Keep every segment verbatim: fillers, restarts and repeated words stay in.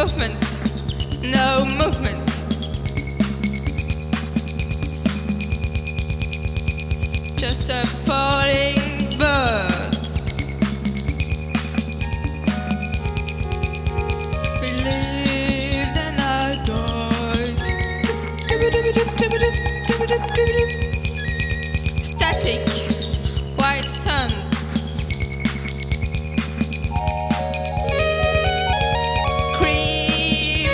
movement, no movement. Just a falling bird. We lived and I died. Static, white sand. Scream.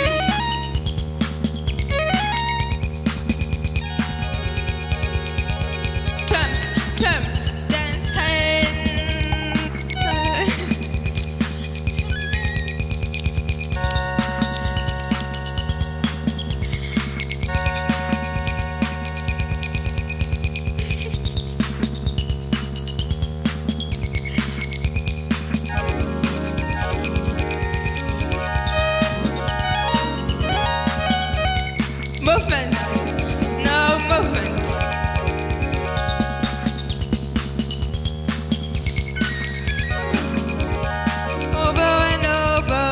Jump, jump, dance hands. Movement, no movement. Over and over.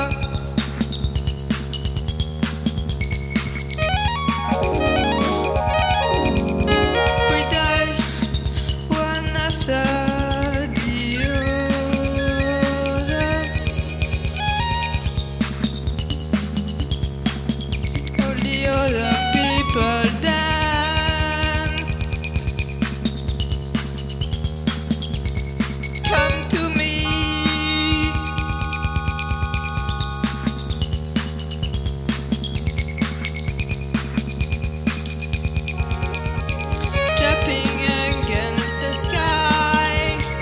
We die one after the others. All the other people dance. Come to me. Jumping against the sky.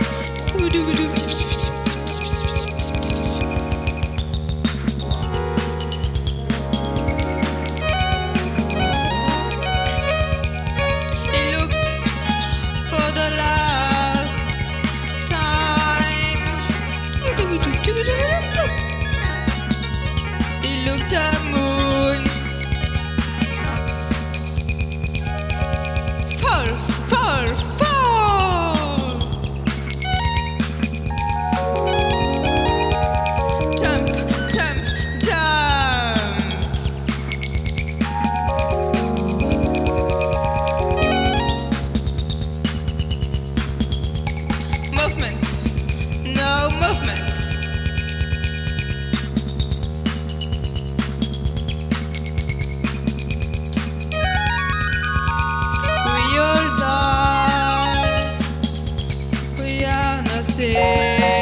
He looks for the last time. He looks at moon. Fall, fall, fall. Jump, jump, jump. Movement, no movement. We all die. We are nothing.